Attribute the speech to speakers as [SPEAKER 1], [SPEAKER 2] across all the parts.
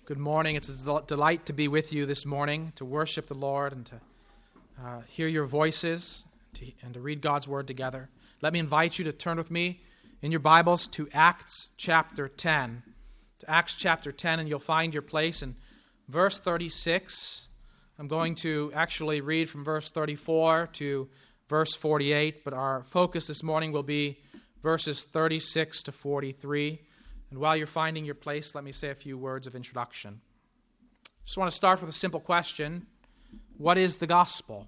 [SPEAKER 1] Good morning. It's a delight to be with you this morning, to worship the Lord and to hear your voices and to read God's Word together. Let me invite you to turn with me in your Bibles to Acts chapter 10. To Acts chapter 10, and you'll find your place in verse 36. I'm going to actually read from verse 34 to verse 48, but our focus this morning will be verses 36 to 43. And while you're finding your place, let me say a few words of introduction. Just want to start with a simple question. What is the gospel?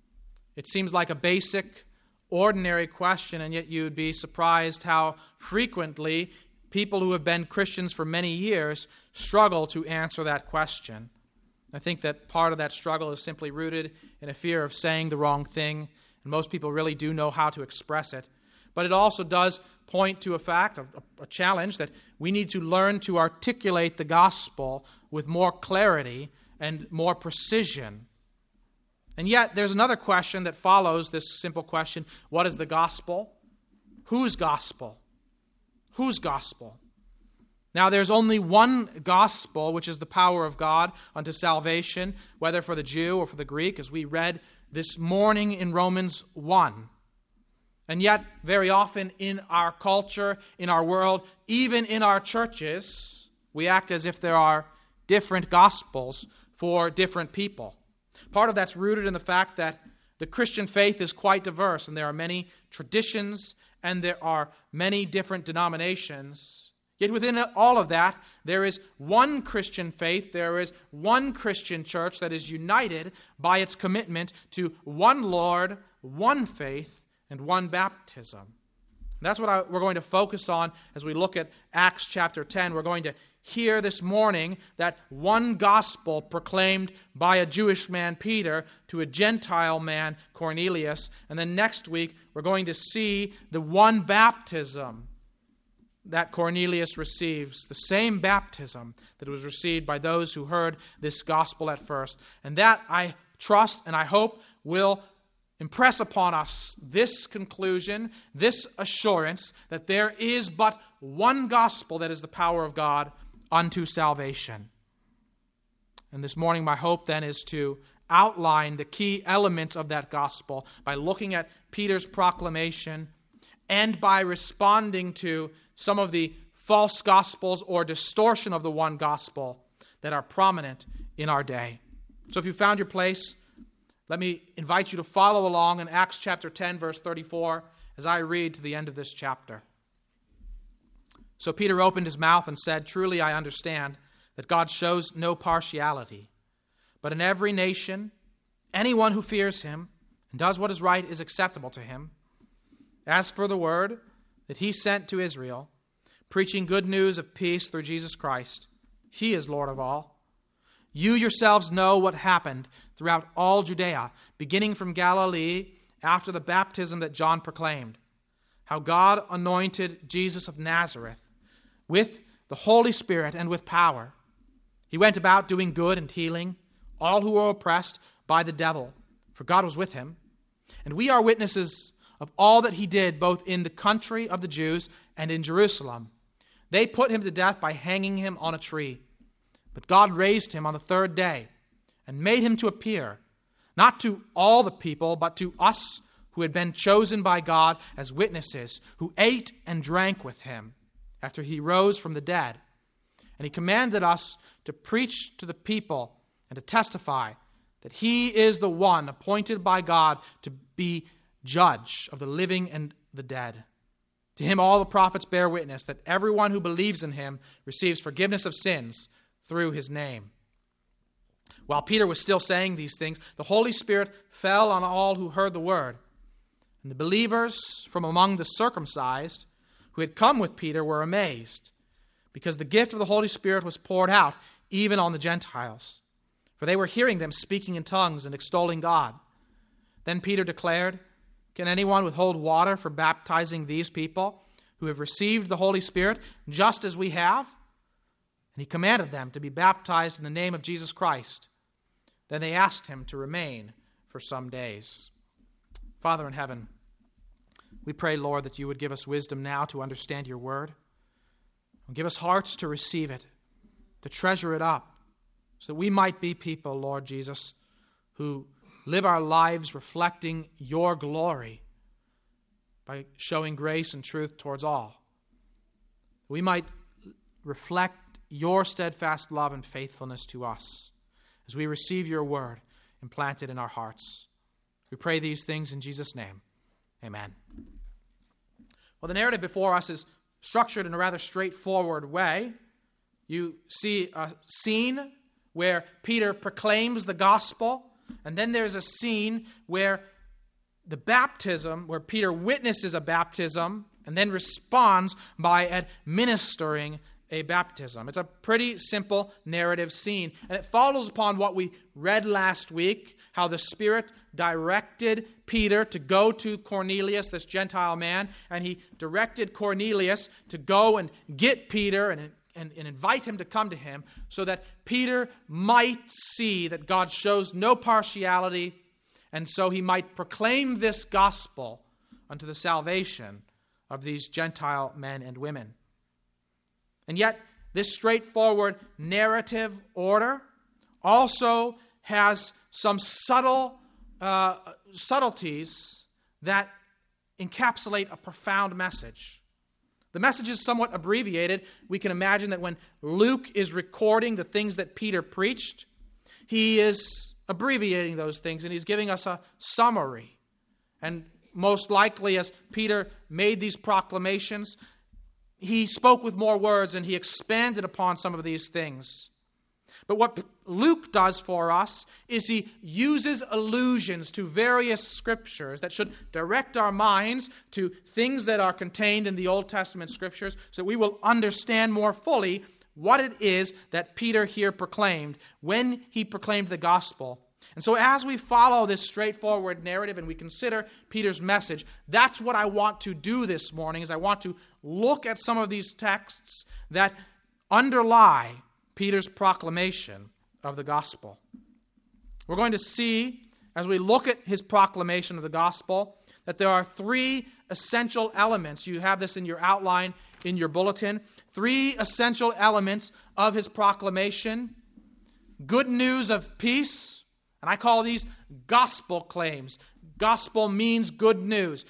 [SPEAKER 1] It seems like a basic, ordinary question, and yet you'd be surprised how frequently people who have been Christians for many years struggle to answer that question. I think that part of that struggle is simply rooted in a fear of saying the wrong thing, and most people really do know how to express it. But it also does point to a fact, a challenge, that we need to learn to articulate the gospel with more clarity and more precision. And yet, there's another question that follows this simple question: what is the gospel? Whose gospel? Whose gospel? Now, there's only one gospel, which is the power of God unto salvation, whether for the Jew or for the Greek, as we read this morning in Romans 1. And yet, very often in our culture, in our world, even in our churches, we act as if there are different gospels for different people. Part of that's rooted in the fact that the Christian faith is quite diverse, and there are many traditions, and there are many different denominations. Yet within all of that, there is one Christian faith, there is one Christian church that is united by its commitment to one Lord, one faith, and one baptism. And that's what we're going to focus on as we look at Acts chapter 10. We're going to hear this morning that one gospel proclaimed by a Jewish man, Peter, to a Gentile man, Cornelius. And then next week, we're going to see the one baptism that Cornelius receives, the same baptism that was received by those who heard this gospel at first. And that, I trust and I hope, will impress upon us this conclusion, this assurance that there is but one gospel that is the power of God unto salvation. And this morning my hope then is to outline the key elements of that gospel by looking at Peter's proclamation and by responding to some of the false gospels or distortion of the one gospel that are prominent in our day. So if you found your place, let me invite you to follow along in Acts chapter 10, verse 34, as I read to the end of this chapter. So Peter opened his mouth and said, "Truly I understand that God shows no partiality, but in every nation, anyone who fears him and does what is right is acceptable to him. As for the word that he sent to Israel, preaching good news of peace through Jesus Christ, he is Lord of all. You yourselves know what happened throughout all Judea, beginning from Galilee after the baptism that John proclaimed, how God anointed Jesus of Nazareth with the Holy Spirit and with power. He went about doing good and healing all who were oppressed by the devil, for God was with him. And we are witnesses of all that he did, both in the country of the Jews and in Jerusalem. They put him to death by hanging him on a tree. But God raised him on the third day and made him to appear, not to all the people, but to us who had been chosen by God as witnesses, who ate and drank with him after he rose from the dead. And he commanded us to preach to the people and to testify that he is the one appointed by God to be judge of the living and the dead. To him all the prophets bear witness that everyone who believes in him receives forgiveness of sins through his name." While Peter was still saying these things, the Holy Spirit fell on all who heard the word. And the believers from among the circumcised who had come with Peter were amazed, because the gift of the Holy Spirit was poured out even on the Gentiles. For they were hearing them speaking in tongues and extolling God. Then Peter declared, "Can anyone withhold water for baptizing these people who have received the Holy Spirit just as we have?" And he commanded them to be baptized in the name of Jesus Christ. Then they asked him to remain for some days. Father in heaven, we pray, Lord, that you would give us wisdom now to understand your word. And give us hearts to receive it. to treasure it up, so that we might be people, Lord Jesus, who live our lives reflecting your glory by showing grace and truth towards all. We might reflect your steadfast love and faithfulness to us as we receive your word implanted in our hearts. We pray these things in Jesus' name. Amen. Well, the narrative before us is structured in a rather straightforward way. You see a scene where Peter proclaims the gospel, and then there's a scene where the baptism, where Peter witnesses a baptism and then responds by administering a baptism. It's a pretty simple narrative scene, and it follows upon what we read last week, how the Spirit directed Peter to go to Cornelius, this Gentile man, and he directed Cornelius to go and get Peter and invite him to come to him, so that Peter might see that God shows no partiality, and so he might proclaim this gospel unto the salvation of these Gentile men and women. And yet, this straightforward narrative order also has some subtleties that encapsulate a profound message. The message is somewhat abbreviated. We can imagine that when Luke is recording the things that Peter preached, he is abbreviating those things and he's giving us a summary. And most likely, as Peter made these proclamations, he spoke with more words and he expanded upon some of these things. But what Luke does for us is he uses allusions to various scriptures that should direct our minds to things that are contained in the Old Testament scriptures, so that we will understand more fully what it is that Peter here proclaimed when he proclaimed the gospel. And so as we follow this straightforward narrative and we consider Peter's message, that's what I want to do this morning, is I want to look at some of these texts that underlie Peter's proclamation of the gospel. We're going to see, as we look at his proclamation of the gospel, that there are three essential elements. You have this in your outline in your bulletin. Three essential elements of his proclamation. Good news of peace, and I call these gospel claims. Gospel means good news.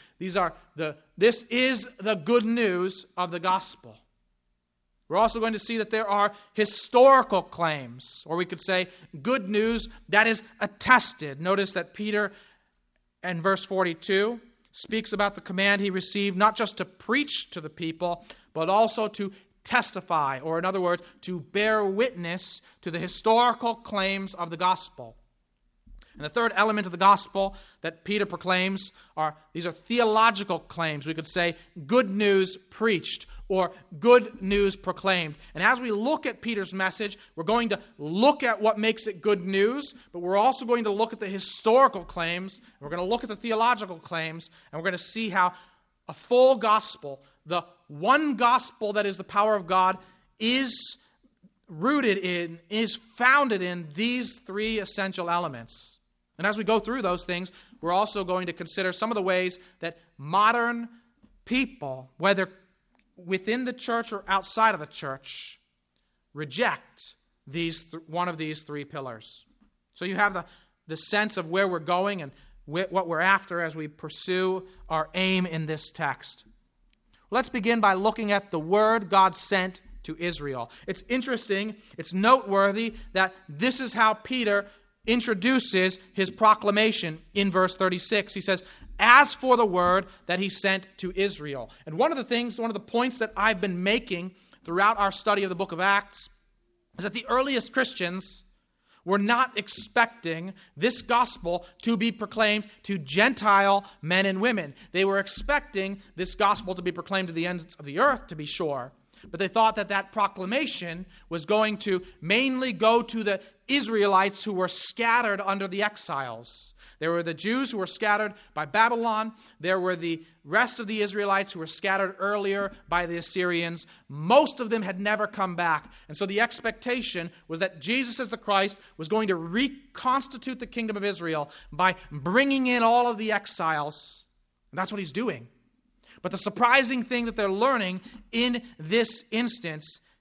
[SPEAKER 1] This is the good news of the gospel. We're also going to see that there are historical claims, or we could say good news that is attested. Notice that Peter, in verse 42, speaks about the command he received not just to preach to the people, but also to testify, or in other words, to bear witness to the historical claims of the gospel. And the third element of the gospel that Peter proclaims these are theological claims. We could say good news preached or good news proclaimed. And as we look at Peter's message, we're going to look at what makes it good news, but we're also going to look at the historical claims, we're going to look at the theological claims, and we're going to see how a full gospel, the one gospel that is the power of God, is founded in these three essential elements. And as we go through those things, we're also going to consider some of the ways that modern people, whether within the church or outside of the church, reject one of these three pillars. So you have the sense of where we're going and what we're after as we pursue our aim in this text. Let's begin by looking at the word God sent to Israel. It's interesting, it's noteworthy that this is how Peter introduces his proclamation in verse 36. He says, as for the word that he sent to Israel. And one of the points that I've been making throughout our study of the book of Acts is that the earliest Christians were not expecting this gospel to be proclaimed to Gentile men and women. They were expecting this gospel to be proclaimed to the ends of the earth, to be sure. But they thought that proclamation was going to mainly go to the Israelites who were scattered under the exiles. There were the Jews who were scattered by Babylon. There were the rest of the Israelites who were scattered earlier by the Assyrians. Most of them had never come back. And so the expectation was that Jesus as the Christ was going to reconstitute the kingdom of Israel by bringing in all of the exiles. And that's what he's doing. But the surprising thing that they're learning in this instance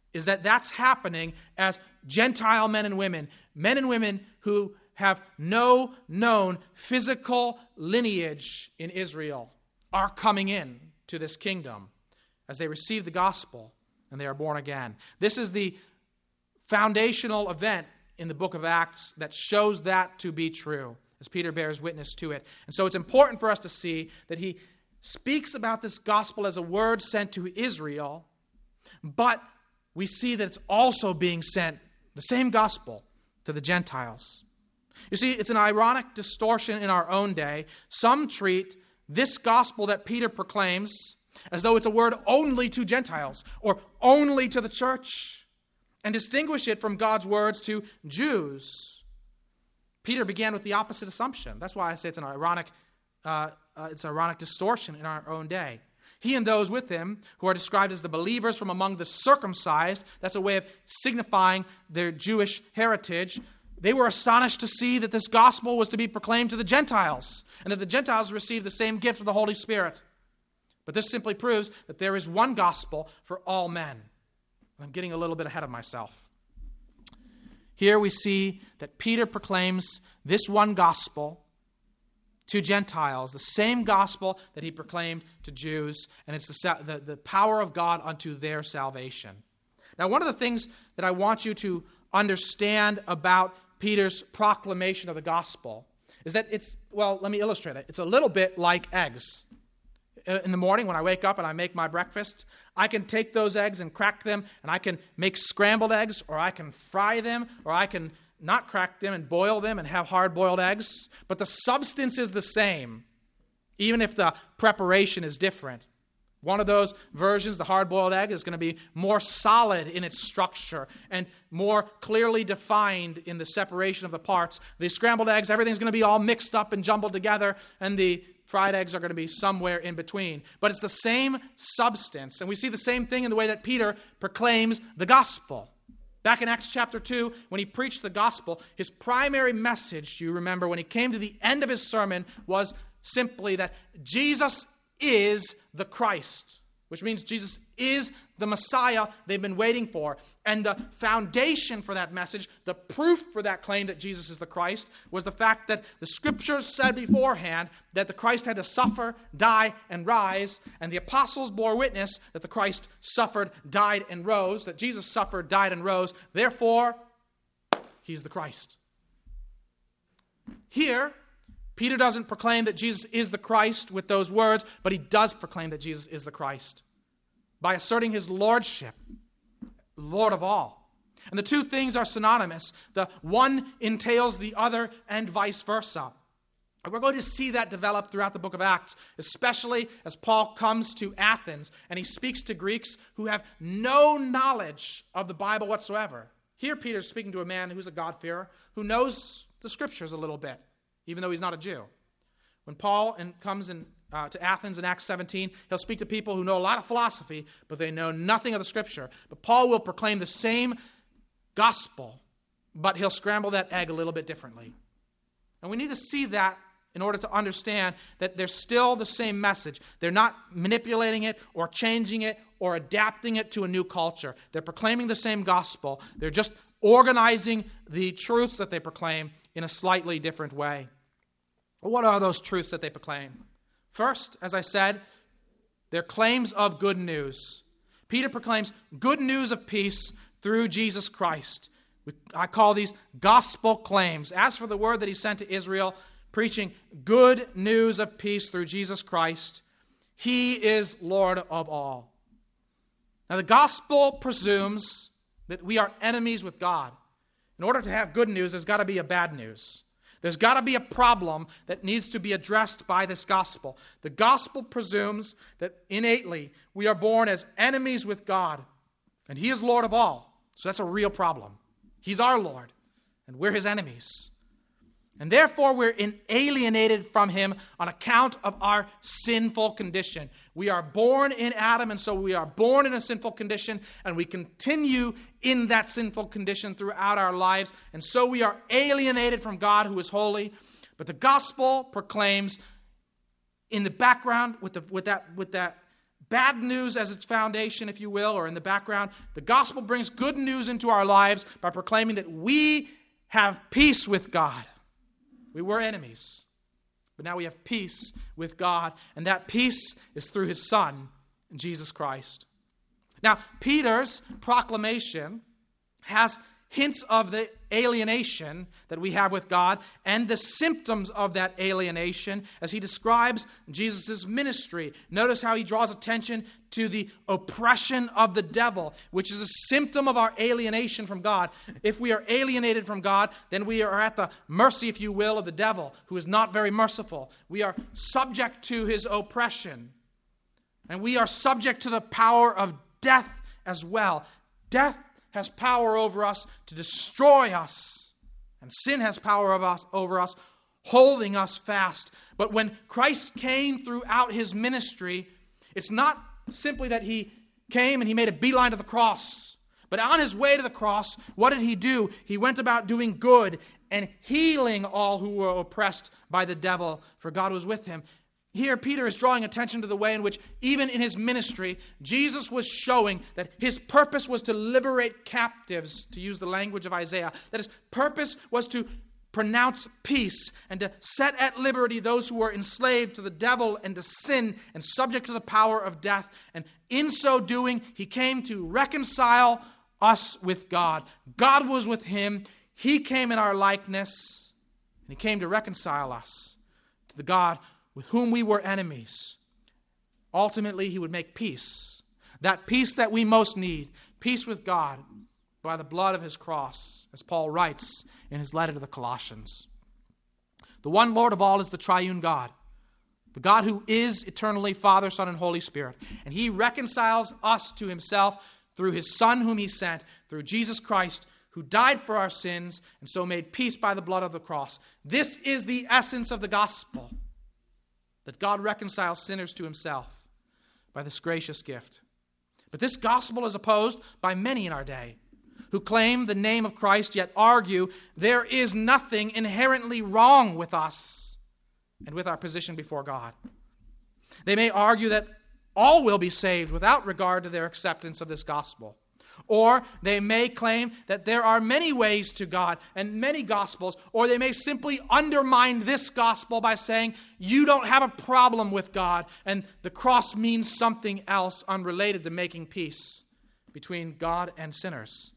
[SPEAKER 1] is that that's happening as Gentile men and women who have no known physical lineage in Israel are coming in to this kingdom as they receive the gospel and they are born again. This is the foundational event in the book of Acts that shows that to be true, as Peter bears witness to it. And so it's important for us to see that he speaks about this gospel as a word sent to Israel, but we see that it's also being sent, the same gospel, to the Gentiles. You see, it's an ironic distortion in our own day. Some treat this gospel that Peter proclaims as though it's a word only to Gentiles or only to the church, and distinguish it from God's words to Jews. Peter began with the opposite assumption. That's why I say it's an ironic distortion in our own day. He and those with him, who are described as the believers from among the circumcised, that's a way of signifying their Jewish heritage, they were astonished to see that this gospel was to be proclaimed to the Gentiles, and that the Gentiles received the same gift of the Holy Spirit. But this simply proves that there is one gospel for all men. I'm getting a little bit ahead of myself. Here we see that Peter proclaims this one gospel to Gentiles, the same gospel that he proclaimed to Jews, and it's the power of God unto their salvation. Now, one of the things that I want you to understand about Peter's proclamation of the gospel is that let me illustrate it. It's a little bit like eggs. In the morning when I wake up and I make my breakfast, I can take those eggs and crack them, and I can make scrambled eggs, or I can fry them, or I can not crack them and boil them and have hard-boiled eggs. But the substance is the same, even if the preparation is different. One of those versions, the hard-boiled egg, is going to be more solid in its structure and more clearly defined in the separation of the parts. The scrambled eggs, everything's going to be all mixed up and jumbled together, and the fried eggs are going to be somewhere in between. But it's the same substance, and we see the same thing in the way that Peter proclaims the gospel. Back in Acts chapter 2, when he preached the gospel, his primary message, you remember, when he came to the end of his sermon, was simply that Jesus is the Christ, which means Jesus is the Messiah they've been waiting for. And the foundation for that message, the proof for that claim that Jesus is the Christ, was the fact that the Scriptures said beforehand that the Christ had to suffer, die, and rise, and the apostles bore witness that the Christ suffered, died, and rose, that Jesus suffered, died, and rose. Therefore, he's the Christ. Here, Peter doesn't proclaim that Jesus is the Christ with those words, but he does proclaim that Jesus is the Christ by asserting his lordship, Lord of all. And the two things are synonymous. The one entails the other and vice versa. And we're going to see that develop throughout the book of Acts, especially as Paul comes to Athens and he speaks to Greeks who have no knowledge of the Bible whatsoever. Here Peter's speaking to a man who's a God-fearer, who knows the Scriptures a little bit, even though he's not a Jew. When Paul comes to Athens in Acts 17, he'll speak to people who know a lot of philosophy, but they know nothing of the Scripture. But Paul will proclaim the same gospel, but he'll scramble that egg a little bit differently. And we need to see that in order to understand that they're still the same message. They're not manipulating it or changing it or adapting it to a new culture. They're proclaiming the same gospel. They're just organizing the truths that they proclaim in a slightly different way. What are those truths that they proclaim? First, as I said, they're claims of good news. Peter proclaims good news of peace through Jesus Christ. I call these gospel claims. As for the word that he sent to Israel, preaching good news of peace through Jesus Christ, he is Lord of all. Now, the gospel presumes that we are enemies with God. In order to have good news, there's got to be a bad news. There's got to be a problem that needs to be addressed by this gospel. The gospel presumes that innately we are born as enemies with God, and he is Lord of all. So that's a real problem. He's our Lord, and we're his enemies. And therefore, we're alienated from him on account of our sinful condition. We are born in Adam, and so we are born in a sinful condition, and we continue in that sinful condition throughout our lives. And so we are alienated from God, who is holy. But the gospel proclaims, in the background, with that bad news as its foundation, if you will, or in the background. The gospel brings good news into our lives by proclaiming that we have peace with God. We were enemies, but now we have peace with God, and that peace is through His Son, Jesus Christ. Now, Peter's proclamation has hints of the alienation that we have with God and the symptoms of that alienation as he describes Jesus' ministry. Notice how he draws attention to the oppression of the devil, which is a symptom of our alienation from God. If we are alienated from God, then we are at the mercy, if you will, of the devil, who is not very merciful. We are subject to his oppression. And we are subject to the power of death as well. Death has power over us to destroy us, and sin has power over us, holding us fast. But when Christ came throughout his ministry, it's not simply that he came and he made a beeline to the cross, but on his way to the cross, what did he do? He went about doing good and healing all who were oppressed by the devil, for God was with him. Here, Peter is drawing attention to the way in which, even in his ministry, Jesus was showing that his purpose was to liberate captives, to use the language of Isaiah, that his purpose was to pronounce peace and to set at liberty those who were enslaved to the devil and to sin and subject to the power of death. And in so doing, he came to reconcile us with God. God was with him. He came in our likeness, and he came to reconcile us to the God with whom we were enemies. Ultimately, he would make peace. That peace that we most need. Peace with God by the blood of his cross, as Paul writes in his letter to the Colossians. The one Lord of all is the triune God. The God who is eternally Father, Son, and Holy Spirit. And he reconciles us to himself through his Son whom he sent, through Jesus Christ, who died for our sins and so made peace by the blood of the cross. This is the essence of the gospel. That God reconciles sinners to himself by this gracious gift. But this gospel is opposed by many in our day who claim the name of Christ yet argue there is nothing inherently wrong with us and with our position before God. They may argue that all will be saved without regard to their acceptance of this gospel. Or they may claim that there are many ways to God and many gospels, or they may simply undermine this gospel by saying you don't have a problem with God and the cross means something else unrelated to making peace between God and sinners.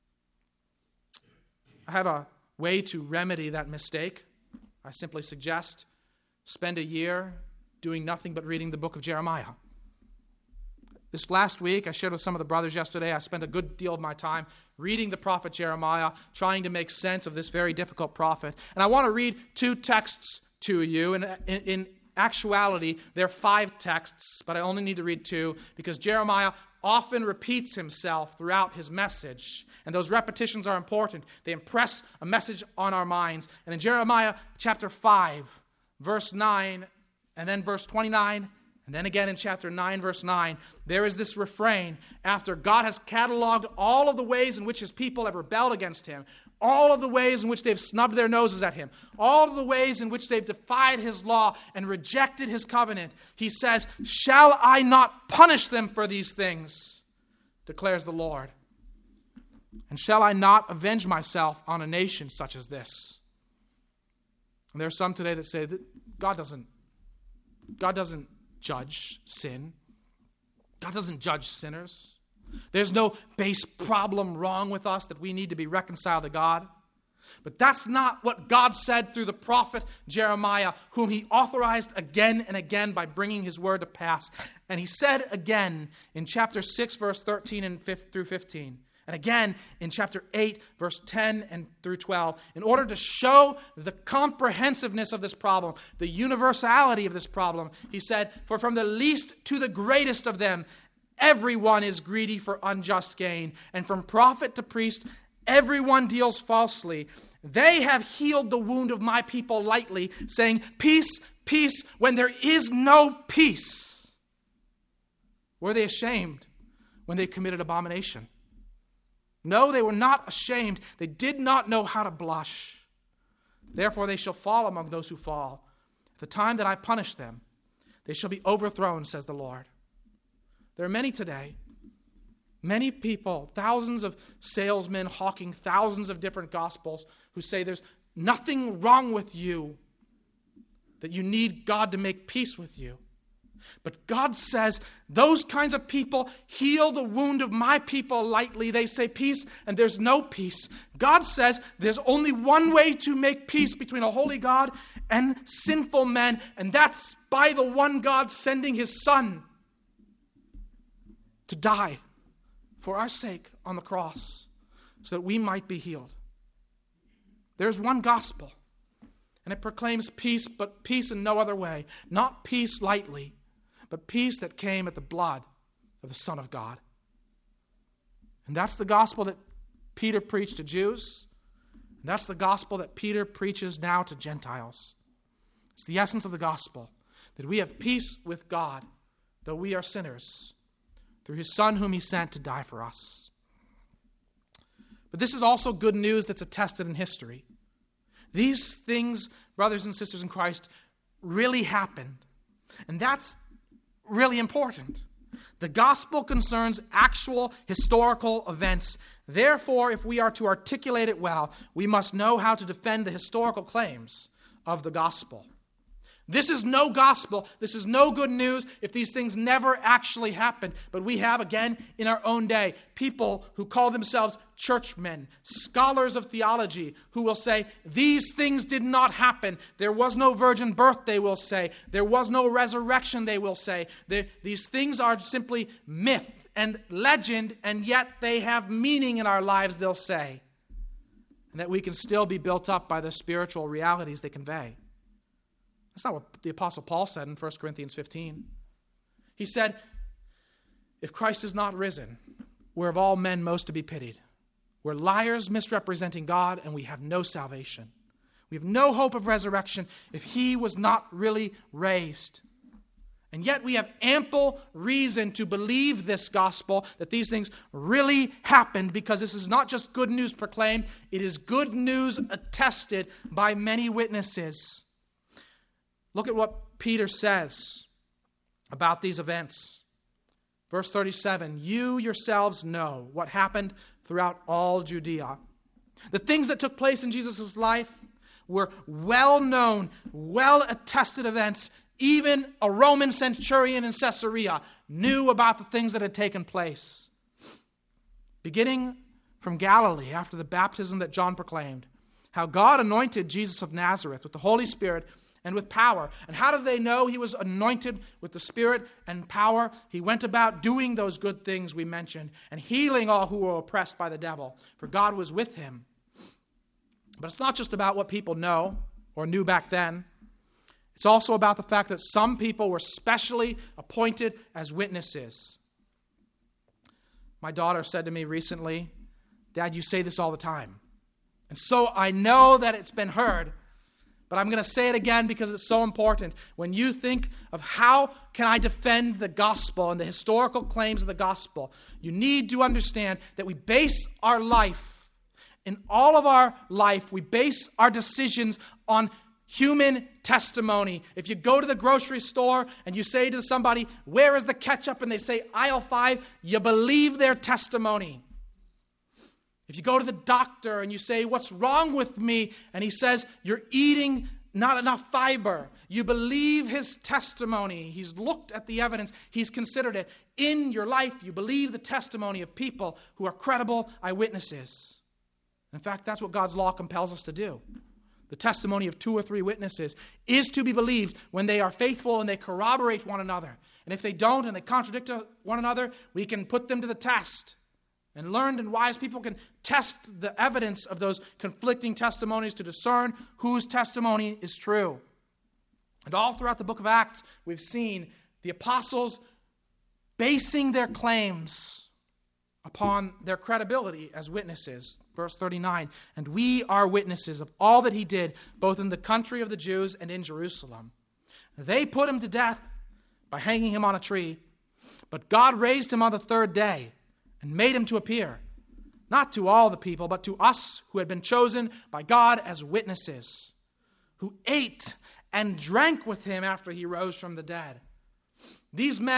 [SPEAKER 1] I have a way to remedy that mistake. I simply suggest spend a year doing nothing but reading the book of Jeremiah. This last week, I shared with some of the brothers yesterday, I spent a good deal of my time reading the prophet Jeremiah, trying to make sense of this very difficult prophet. And I want to read two texts to you. And in actuality, there are 5 texts, but I only need to read 2 because Jeremiah often repeats himself throughout his message. And those repetitions are important. They impress a message on our minds. And in Jeremiah chapter 5, verse 9, and then verse 29, and then again in chapter 9, verse 9, there is this refrain after God has cataloged all of the ways in which his people have rebelled against him, all of the ways in which they've snubbed their noses at him, all of the ways in which they've defied his law and rejected his covenant. He says, "Shall I not punish them for these things, declares the Lord? And shall I not avenge myself on a nation such as this?" And there are some today that say that God doesn't judge sin. God doesn't judge sinners. There's no base problem wrong with us that we need to be reconciled to God. But that's not what God said through the prophet Jeremiah, whom he authorized again and again by bringing his word to pass. And he said again in chapter 6, verse 13 and through 15. And again in chapter 8, verse 10 and through 12, in order to show the comprehensiveness of this problem, the universality of this problem, he said, "For from the least to the greatest of them, everyone is greedy for unjust gain, and from prophet to priest, everyone deals falsely. They have healed the wound of my people lightly, saying, 'Peace, peace,' when there is no peace." Were they ashamed when they committed abomination? No, they were not ashamed. They did not know how to blush. Therefore they shall fall among those who fall. At the time that I punish them, they shall be overthrown, says the Lord. There are many today, many people, thousands of salesmen hawking thousands of different gospels who say there's nothing wrong with you, that you need God to make peace with you. But God says those kinds of people heal the wound of my people lightly. They say peace and there's no peace. God says there's only one way to make peace between a holy God and sinful men, and that's by the one God sending his Son to die for our sake on the cross so that we might be healed. There's one gospel, and it proclaims peace, but peace in no other way. Not peace lightly, but peace that came at the blood of the Son of God. And that's the gospel that Peter preached to Jews. And that's the gospel that Peter preaches now to Gentiles. It's the essence of the gospel, that we have peace with God, though we are sinners, through his Son whom he sent to die for us. But this is also good news that's attested in history. These things, brothers and sisters in Christ, really happened. And that's really important. The gospel concerns actual historical events. Therefore, if we are to articulate it well, we must know how to defend the historical claims of the gospel. This is no gospel. This is no good news if these things never actually happened. But we have, again, in our own day, people who call themselves churchmen, scholars of theology, who will say, these things did not happen. There was no virgin birth, they will say. There was no resurrection, they will say. These things are simply myth and legend, and yet they have meaning in our lives, they'll say. And that we can still be built up by the spiritual realities they convey. That's not what the Apostle Paul said in 1 Corinthians 15. He said, if Christ is not risen, we're of all men most to be pitied. We're liars misrepresenting God, and we have no salvation. We have no hope of resurrection if he was not really raised. And yet we have ample reason to believe this gospel, that these things really happened, because this is not just good news proclaimed, it is good news attested by many witnesses. Look at what Peter says about these events. Verse 37, you yourselves know what happened throughout all Judea. The things that took place in Jesus' life were well-known, well-attested events. Even a Roman centurion in Caesarea knew about the things that had taken place. Beginning from Galilee, after the baptism that John proclaimed, how God anointed Jesus of Nazareth with the Holy Spirit and with power. And how did they know he was anointed with the Spirit and power? He went about doing those good things we mentioned and healing all who were oppressed by the devil, for God was with him. But it's not just about what people know or knew back then. It's also about the fact that some people were specially appointed as witnesses. My daughter said to me recently, Dad, you say this all the time. And so I know that it's been heard, but I'm going to say it again because it's so important. When you think of how can I defend the gospel and the historical claims of the gospel, you need to understand that we base our life, in all of our life, we base our decisions on human testimony. If you go to the grocery store and you say to somebody, where is the ketchup? And they say aisle 5, you believe their testimony. If you go to the doctor and you say, what's wrong with me? And he says, you're eating not enough fiber. You believe his testimony. He's looked at the evidence. He's considered it. In your life, you believe the testimony of people who are credible eyewitnesses. In fact, that's what God's law compels us to do. The testimony of 2 or 3 witnesses is to be believed when they are faithful and they corroborate one another. And if they don't and they contradict one another, we can put them to the test. And learned and wise people can test the evidence of those conflicting testimonies to discern whose testimony is true. And all throughout the book of Acts, we've seen the apostles basing their claims upon their credibility as witnesses. Verse 39, and we are witnesses of all that he did, both in the country of the Jews and in Jerusalem. They put him to death by hanging him on a tree, but God raised him on the 3rd day and made him to appear, not to all the people, but to us who had been chosen by God as witnesses, who ate and drank with him after he rose from the dead. These men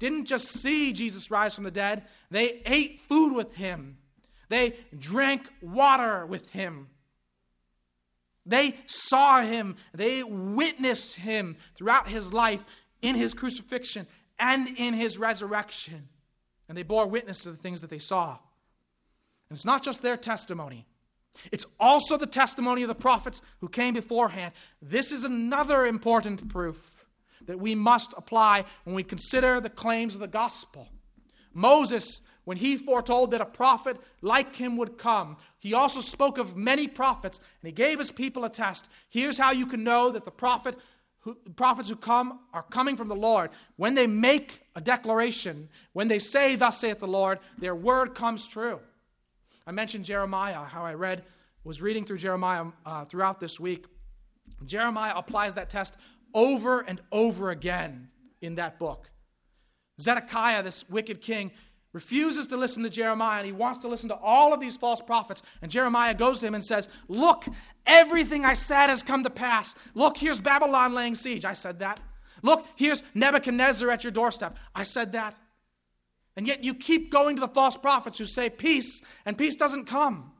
[SPEAKER 1] didn't just see Jesus rise from the dead, they ate food with him. They drank water with him. They saw him. They witnessed him throughout his life, in his crucifixion and in his resurrection. And they bore witness to the things that they saw. And it's not just their testimony. It's also the testimony of the prophets who came beforehand. This is another important proof that we must apply when we consider the claims of the gospel. Moses, when he foretold that a prophet like him would come, he also spoke of many prophets, and he gave his people a test. Here's how you can know that the prophets who come are coming from the Lord. When they make a declaration, when they say, "Thus saith the Lord," their word comes true. I mentioned Jeremiah, how I was reading through Jeremiah throughout this week. Jeremiah applies that test over and over again in that book. Zedekiah, this wicked king, refuses to listen to Jeremiah, and he wants to listen to all of these false prophets. And Jeremiah goes to him and says, "Look, everything I said has come to pass. Look, here's Babylon laying siege. I said that. Look, here's Nebuchadnezzar at your doorstep. I said that. And yet you keep going to the false prophets who say peace, and peace doesn't come."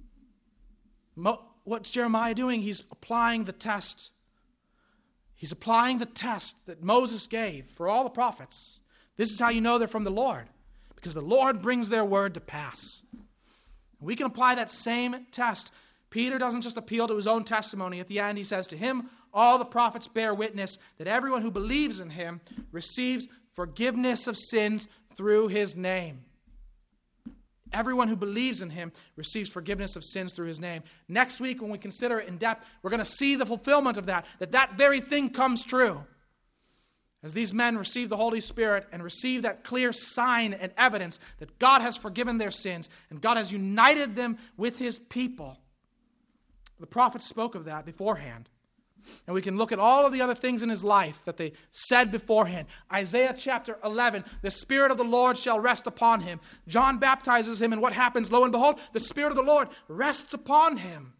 [SPEAKER 1] What's Jeremiah doing? He's applying the test. He's applying the test that Moses gave for all the prophets. This is how you know they're from the Lord, because the Lord brings their word to pass. We can apply that same test. Peter doesn't just appeal to his own testimony. At the end, he says, "To him all the prophets bear witness that everyone who believes in him receives forgiveness of sins through his name." Everyone who believes in him receives forgiveness of sins through his name. Next week, when we consider it in depth, we're going to see the fulfillment of that very thing comes true. As these men receive the Holy Spirit and receive that clear sign and evidence that God has forgiven their sins and God has united them with his people. The prophets spoke of that beforehand. And we can look at all of the other things in his life that they said beforehand. Isaiah chapter 11, "The Spirit of the Lord shall rest upon him." John baptizes him, and what happens? Lo and behold, the Spirit of the Lord rests upon him.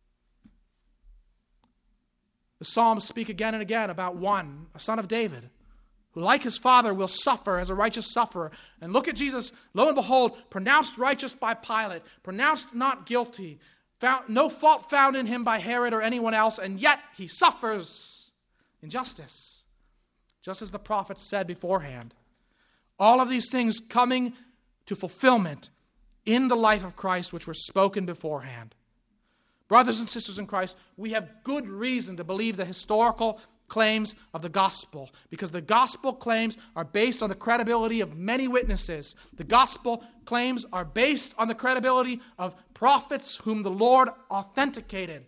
[SPEAKER 1] The Psalms speak again and again about one, a son of David, who like his father will suffer as a righteous sufferer. And look at Jesus, lo and behold, pronounced righteous by Pilate, pronounced not guilty, no fault found in him by Herod or anyone else, and yet he suffers injustice, just as the prophets said beforehand. All of these things coming to fulfillment in the life of Christ, which were spoken beforehand. Brothers and sisters in Christ, we have good reason to believe the historical claims of the gospel, because the gospel claims are based on the credibility of many witnesses. The gospel claims are based on the credibility of prophets whom the Lord authenticated.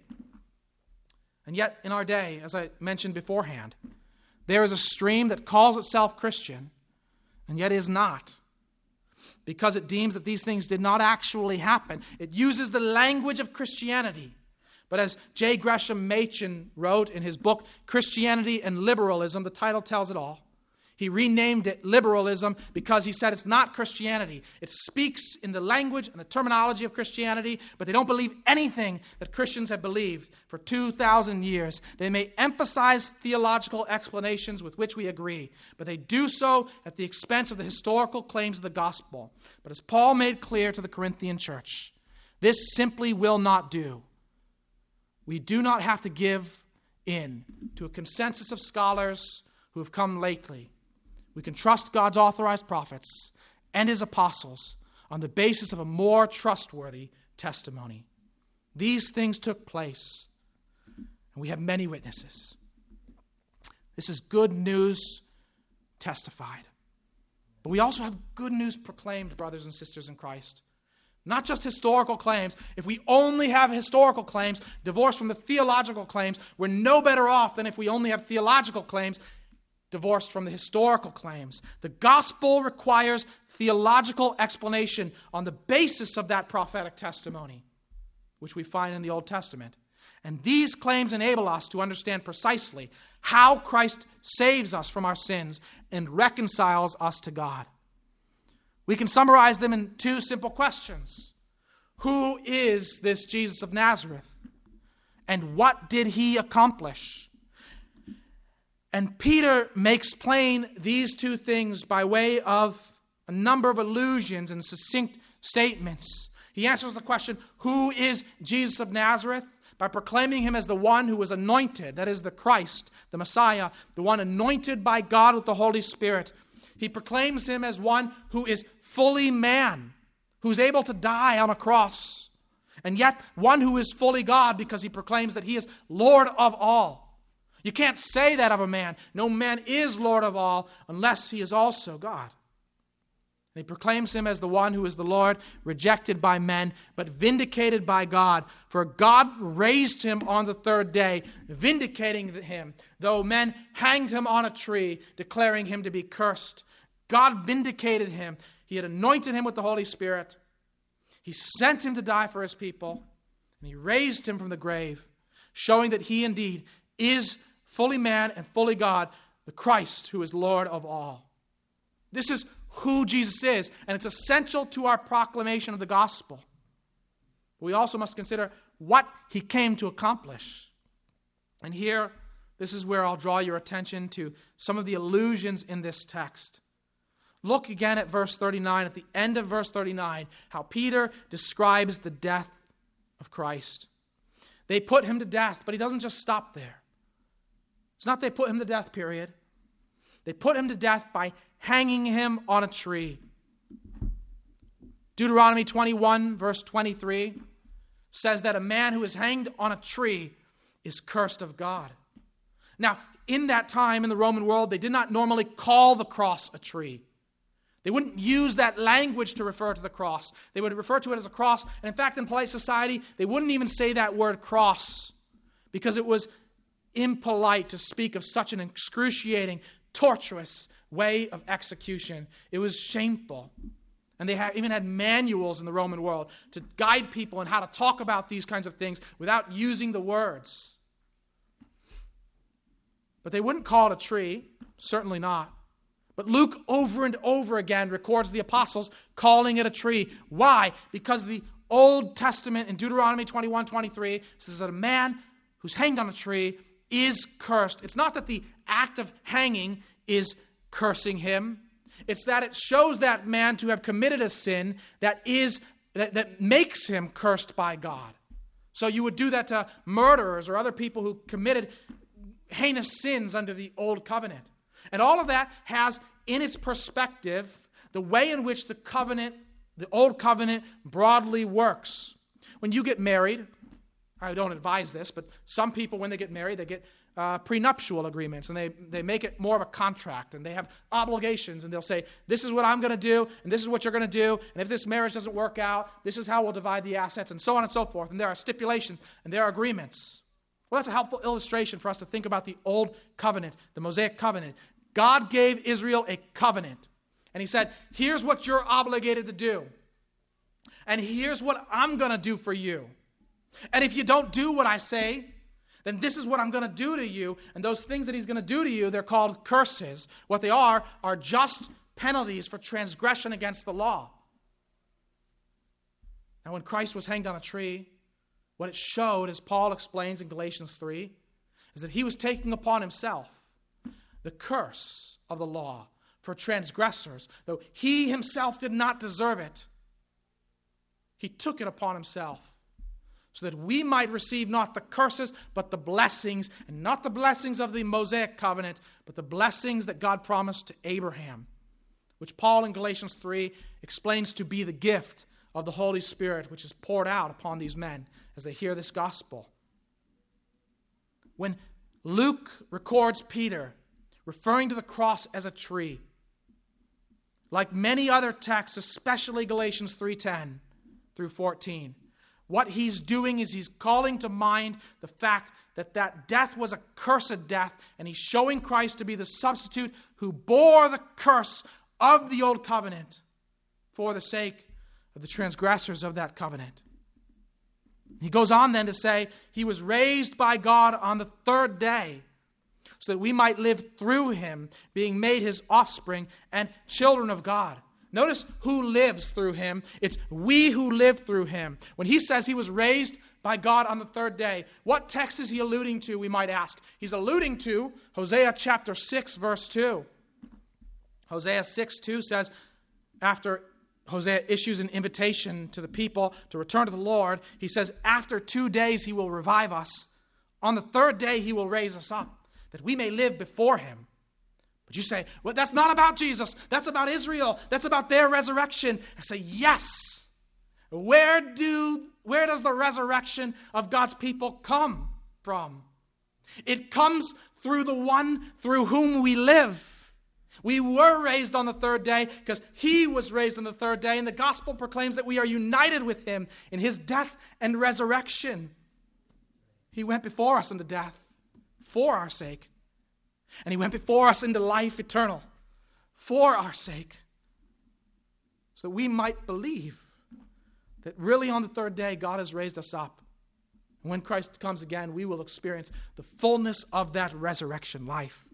[SPEAKER 1] And yet, in our day, as I mentioned beforehand, there is a stream that calls itself Christian, and yet is not, because it deems that these things did not actually happen. It uses the language of Christianity. But as J. Gresham Machen wrote in his book, Christianity and Liberalism, the title tells it all. He renamed it liberalism because he said it's not Christianity. It speaks in the language and the terminology of Christianity, but they don't believe anything that Christians have believed for 2,000 years. They may emphasize theological explanations with which we agree, but they do so at the expense of the historical claims of the gospel. But as Paul made clear to the Corinthian church, this simply will not do. We do not have to give in to a consensus of scholars who have come lately. We can trust God's authorized prophets and his apostles on the basis of a more trustworthy testimony. These things took place, and we have many witnesses. This is good news testified. But we also have good news proclaimed, brothers and sisters in Christ. Not just historical claims. If we only have historical claims, divorced from the theological claims, we're no better off than if we only have theological claims, divorced from the historical claims. The gospel requires theological explanation on the basis of that prophetic testimony, which we find in the Old Testament. And these claims enable us to understand precisely how Christ saves us from our sins and reconciles us to God. We can summarize them in two simple questions. Who is this Jesus of Nazareth? And what did he accomplish? And Peter makes plain these two things by way of a number of allusions and succinct statements. He answers the question, who is Jesus of Nazareth? By proclaiming him as the one who was anointed, that is the Christ, the Messiah, the one anointed by God with the Holy Spirit. He proclaims him as one who is fully man, who's able to die on a cross, and yet one who is fully God because he proclaims that he is Lord of all. You can't say that of a man. No man is Lord of all unless he is also God. And he proclaims him as the one who is the Lord, rejected by men, but vindicated by God. For God raised him on the third day, vindicating him, though men hanged him on a tree, declaring him to be cursed. God vindicated him. He had anointed him with the Holy Spirit. He sent him to die for his people, and he raised him from the grave, showing that he indeed is fully man and fully God, the Christ who is Lord of all. This is who Jesus is, and it's essential to our proclamation of the gospel. We also must consider what he came to accomplish. And here, this is where I'll draw your attention to some of the allusions in this text. Look again at verse 39, at the end of verse 39, how Peter describes the death of Christ. They put him to death, but he doesn't just stop there. It's not they put him to death, period. They put him to death by hanging him on a tree. Deuteronomy 21, verse 23, says that a man who is hanged on a tree is cursed of God. Now, in that time in the Roman world, they did not normally call the cross a tree. They wouldn't use that language to refer to the cross. They would refer to it as a cross. And in fact, in polite society, they wouldn't even say that word cross because it was impolite to speak of such an excruciating, torturous way of execution. It was shameful. And they even had manuals in the Roman world to guide people in how to talk about these kinds of things without using the words. But they wouldn't call it a tree, certainly not. But Luke over and over again records the apostles calling it a tree. Why? Because the Old Testament in Deuteronomy 21:23 says that a man who's hanged on a tree is cursed. It's not that the act of hanging is cursing him. It's that it shows that man to have committed a sin that makes him cursed by God. So you would do that to murderers or other people who committed heinous sins under the Old Covenant. And all of that has in its perspective the way in which the covenant, the Old Covenant, broadly works. When you get married, I don't advise this, but some people, when they get married, they get prenuptial agreements, and they make it more of a contract, and they have obligations, and they'll say, this is what I'm going to do, and this is what you're going to do, and if this marriage doesn't work out, this is how we'll divide the assets, and so on and so forth. And there are stipulations, and there are agreements. Well, that's a helpful illustration for us to think about the Old Covenant, the Mosaic Covenant. God gave Israel a covenant, and he said, here's what you're obligated to do, and here's what I'm going to do for you. And if you don't do what I say, then this is what I'm going to do to you. And those things that he's going to do to you, they're called curses. What they are just penalties for transgression against the law. Now, when Christ was hanged on a tree, what it showed, as Paul explains in Galatians 3, is that he was taking upon himself the curse of the law for transgressors. Though he himself did not deserve it, he took it upon himself, so that we might receive not the curses, but the blessings, and not the blessings of the Mosaic covenant, but the blessings that God promised to Abraham, which Paul in Galatians 3 explains to be the gift of the Holy Spirit, which is poured out upon these men as they hear this gospel. When Luke records Peter referring to the cross as a tree, like many other texts, especially Galatians 3:10 through 14, what he's doing is he's calling to mind the fact that that death was a cursed death, and he's showing Christ to be the substitute who bore the curse of the old covenant for the sake of the transgressors of that covenant. He goes on then to say he was raised by God on the third day so that we might live through him, being made his offspring and children of God. Notice who lives through him. It's we who live through him. When he says he was raised by God on the third day, what text is he alluding to, we might ask? He's alluding to Hosea chapter 6, verse 2. Hosea 6:2 says, after Hosea issues an invitation to the people to return to the Lord, he says, after 2 days he will revive us. On the third day he will raise us up, that we may live before him. But you say, well, that's not about Jesus. That's about Israel. That's about their resurrection. I say, yes. Where does the resurrection of God's people come from? It comes through the one through whom we live. We were raised on the third day because he was raised on the third day, and the gospel proclaims that we are united with him in his death and resurrection. He went before us into death for our sake, and he went before us into life eternal for our sake, so that we might believe that really on the third day God has raised us up. And when Christ comes again, we will experience the fullness of that resurrection life.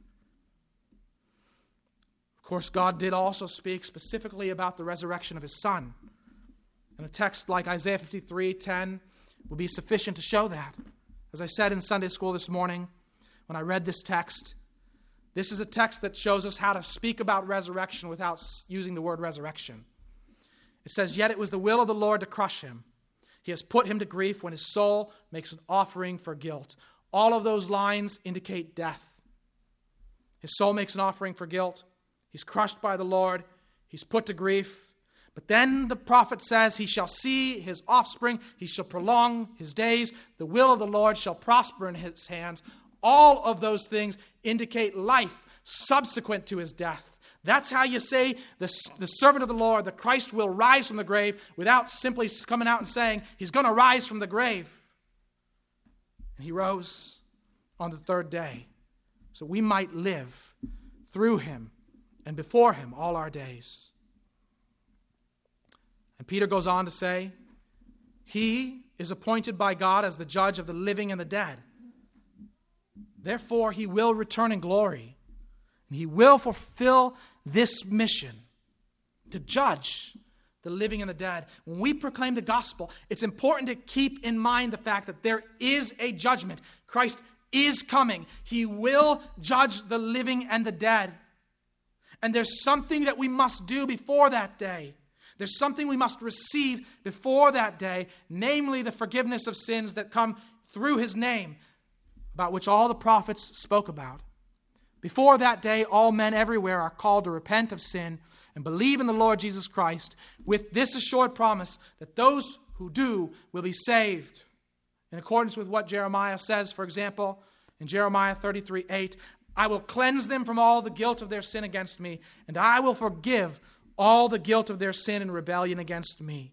[SPEAKER 1] Of course, God did also speak specifically about the resurrection of his Son. And a text like Isaiah 53:10 will be sufficient to show that. As I said in Sunday school this morning, when I read this text, this is a text that shows us how to speak about resurrection without using the word resurrection. It says, yet it was the will of the Lord to crush him. He has put him to grief when his soul makes an offering for guilt. All of those lines indicate death. His soul makes an offering for guilt. He's crushed by the Lord. He's put to grief. But then the prophet says, he shall see his offspring. He shall prolong his days. The will of the Lord shall prosper in his hands. All of those things indicate life subsequent to his death. That's how you say the servant of the Lord, the Christ, will rise from the grave without simply coming out and saying he's going to rise from the grave. And he rose on the third day so we might live through him and before him all our days. And Peter goes on to say, he is appointed by God as the judge of the living and the dead. Therefore, he will return in glory, and he will fulfill this mission to judge the living and the dead. When we proclaim the gospel, it's important to keep in mind the fact that there is a judgment. Christ is coming. He will judge the living and the dead. And there's something that we must do before that day. There's something we must receive before that day, namely the forgiveness of sins that come through his name, about which all the prophets spoke about. Before that day, all men everywhere are called to repent of sin and believe in the Lord Jesus Christ, with this assured promise that those who do will be saved. In accordance with what Jeremiah says, for example, in Jeremiah 33:8, I will cleanse them from all the guilt of their sin against me, and I will forgive all the guilt of their sin and rebellion against me.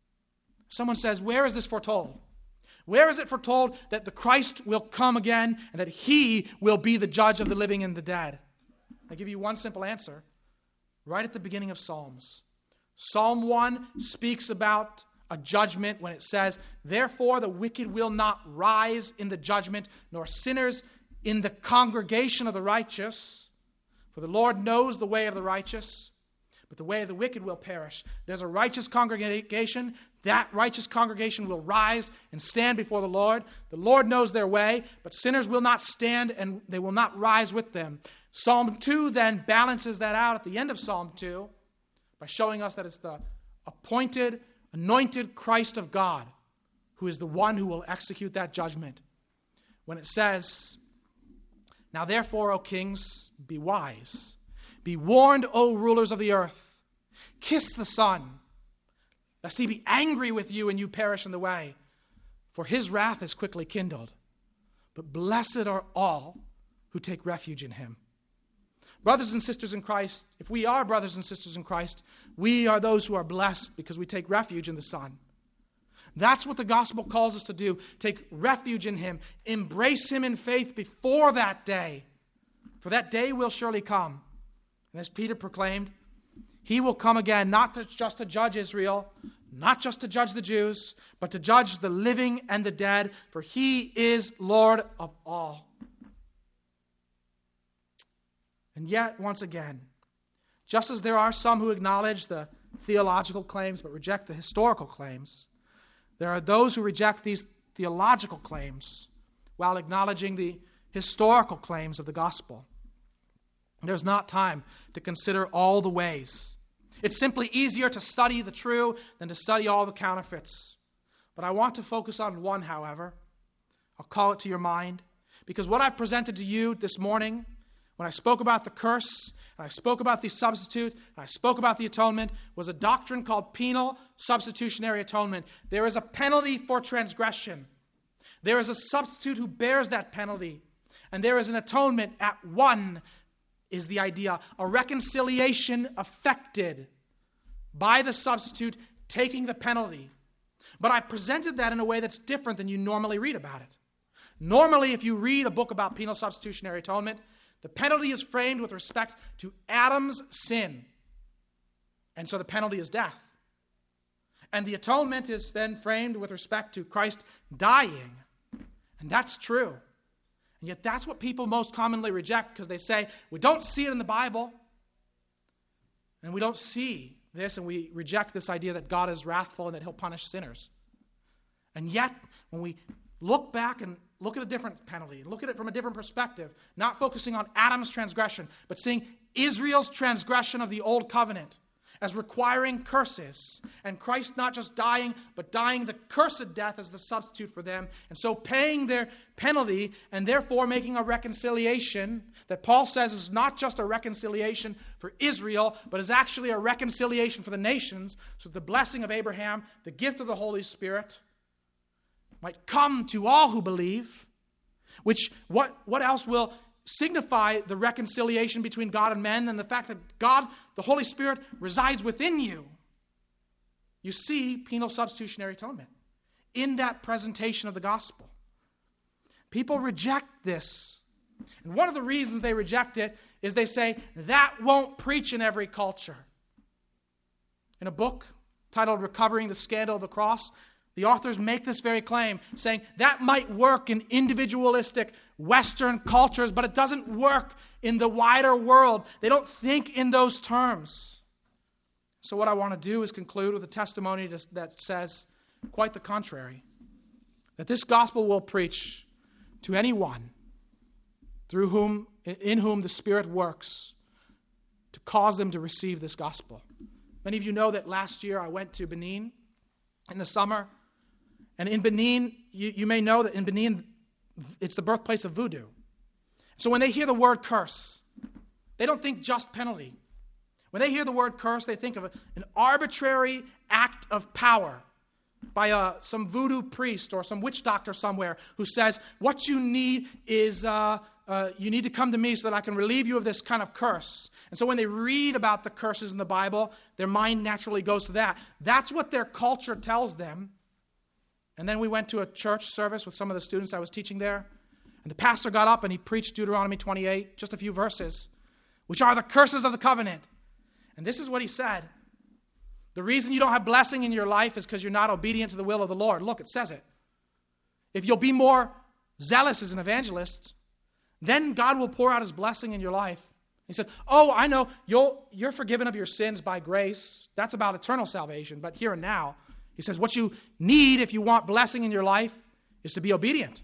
[SPEAKER 1] Someone says, where is this foretold? Where is it foretold that the Christ will come again and that he will be the judge of the living and the dead? I give you one simple answer. Right at the beginning of Psalms. Psalm 1 speaks about a judgment when it says, therefore the wicked will not rise in the judgment, nor sinners in the congregation of the righteous. For the Lord knows the way of the righteous, but the way of the wicked will perish. There's a righteous congregation. That righteous congregation will rise and stand before the Lord. The Lord knows their way, but sinners will not stand and they will not rise with them. Psalm 2 then balances that out at the end of Psalm 2 by showing us that it's the appointed, anointed Christ of God who is the one who will execute that judgment. When it says, now therefore, O kings, be wise. Be warned, O rulers of the earth. Kiss the Son, lest he be angry with you and you perish in the way. For his wrath is quickly kindled. But blessed are all who take refuge in him. Brothers and sisters in Christ, if we are brothers and sisters in Christ, we are those who are blessed because we take refuge in the Son. That's what the gospel calls us to do. Take refuge in him. Embrace him in faith before that day. For that day will surely come. And as Peter proclaimed, he will come again, not just to judge Israel, not just to judge the Jews, but to judge the living and the dead, for he is Lord of all. And yet, once again, Just as there are some who acknowledge the theological claims but reject the historical claims, there are those who reject these theological claims while acknowledging the historical claims of the gospel. There's not time to consider all the ways. It's simply easier to study the true than to study all the counterfeits. But I want to focus on one, however. I'll call it to your mind, because what I presented to you this morning, when I spoke about the curse, and I spoke about the substitute, and I spoke about the atonement, was a doctrine called penal substitutionary atonement. There is a penalty for transgression. There is a substitute who bears that penalty. And there is an atonement at one, is the idea. A reconciliation effected by the substitute taking the penalty. But I presented that in a way that's different than you normally read about it. Normally, if you read a book about penal substitutionary atonement, the penalty is framed with respect to Adam's sin. And so the penalty is death. And the atonement is then framed with respect to Christ dying. And that's true. And yet that's what people most commonly reject, because they say, we don't see it in the Bible. And we don't see this, and we reject this idea that God is wrathful and that he'll punish sinners. And yet, when we look back and look at a different penalty, look at it from a different perspective, not focusing on Adam's transgression, but seeing Israel's transgression of the old covenant as requiring curses, and Christ not just dying, but dying the cursed death as the substitute for them, and so paying their penalty, and therefore making a reconciliation that Paul says is not just a reconciliation for Israel, but is actually a reconciliation for the nations, so the blessing of Abraham, the gift of the Holy Spirit, might come to all who believe, which what else will signify the reconciliation between God and men than the fact that God, the Holy Spirit, resides within you. You see penal substitutionary atonement in that presentation of the gospel. People reject this. And one of the reasons they reject it is they say, that won't preach in every culture. In a book titled Recovering the Scandal of the Cross, the authors make this very claim, saying that might work in individualistic Western cultures, but it doesn't work in the wider world. They don't think in those terms. So what I want to do is conclude with a testimony that says quite the contrary, that this gospel will preach to anyone in whom the Spirit works to cause them to receive this gospel. Many of you know that last year I went to Benin in the summer. And in Benin, you may know that in Benin, it's the birthplace of voodoo. So when they hear the word curse, they don't think just penalty. When they hear the word curse, they think of an arbitrary act of power by some voodoo priest or some witch doctor somewhere who says, what you need is, you need to come to me so that I can relieve you of this kind of curse. And so when they read about the curses in the Bible, their mind naturally goes to that. That's what their culture tells them. And then we went to a church service with some of the students I was teaching there. And the pastor got up and he preached Deuteronomy 28, just a few verses, which are the curses of the covenant. And this is what he said. The reason you don't have blessing in your life is because you're not obedient to the will of the Lord. Look, it says it. If you'll be more zealous as an evangelist, then God will pour out his blessing in your life. He said, oh, I know, you're forgiven of your sins by grace. That's about eternal salvation, but here and now. He says, what you need if you want blessing in your life is to be obedient.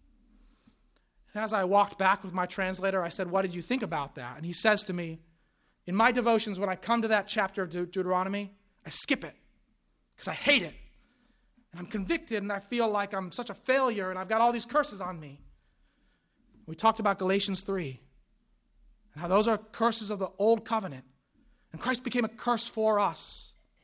[SPEAKER 1] And as I walked back with my translator, I said, what did you think about that? And he says to me, in my devotions, when I come to that chapter of Deuteronomy, I skip it because I hate it. And I'm convicted and I feel like I'm such a failure and I've got all these curses on me. We talked about Galatians 3 and how those are curses of the old covenant. And Christ became a curse for us,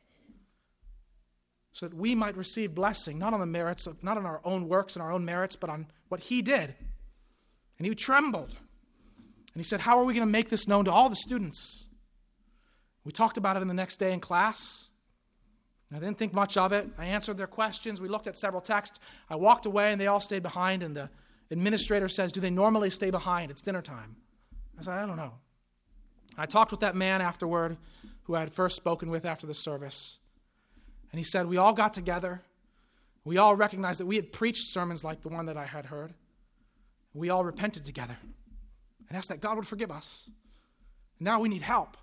[SPEAKER 1] so that we might receive blessing, not on the merits of, not on our own works and our own merits, but on what he did. And he trembled. And he said, how are we going to make this known to all the students? We talked about it in the next day in class. I didn't think much of it. I answered their questions. We looked at several texts. I walked away and they all stayed behind. And the administrator says, do they normally stay behind? It's dinner time. I said, I don't know. I talked with that man afterward who I had first spoken with after the service. And he said, we all got together. We all recognized that we had preached sermons like the one that I had heard. We all repented together and asked that God would forgive us. And now we need help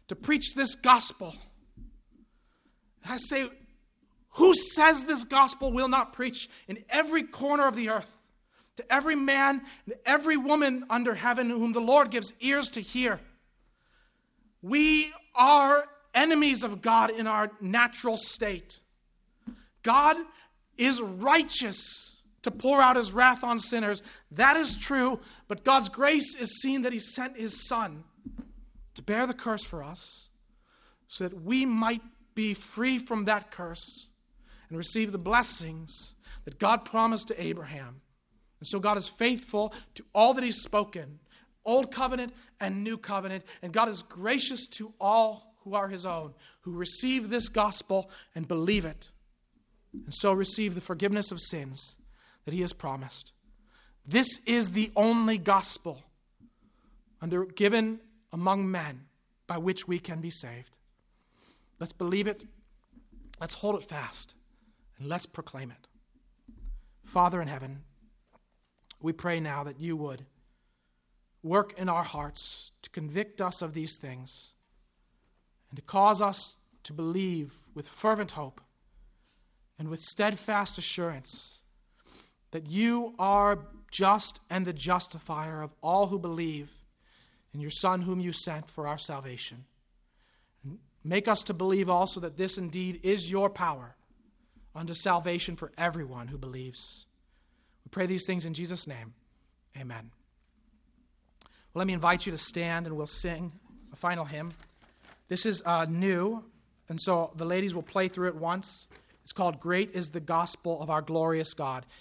[SPEAKER 1] to preach this gospel. I say, who says this gospel will not preach in every corner of the earth, to every man and every woman under heaven whom the Lord gives ears to hear? We are enemies of God in our natural state. God is righteous to pour out his wrath on sinners. That is true, but God's grace is seen that he sent his Son to bear the curse for us so that we might be free from that curse and receive the blessings that God promised to Abraham. And so God is faithful to all that he's spoken, Old Covenant and New Covenant, and God is gracious to all who are his own, who receive this gospel and believe it, and so receive the forgiveness of sins that he has promised. This is the only gospel given among men by which we can be saved. Let's believe it, let's hold it fast, and let's proclaim it. Father in heaven, we pray now that you would work in our hearts to convict us of these things and to cause us to believe with fervent hope and with steadfast assurance that you are just and the justifier of all who believe in your Son whom you sent for our salvation. And make us to believe also that this indeed is your power unto salvation for everyone who believes. We pray these things in Jesus' name. Amen. Well, let me invite you to stand and we'll sing a final hymn. This is new, and so the ladies will play through it once. It's called Great is the Gospel of Our Glorious God.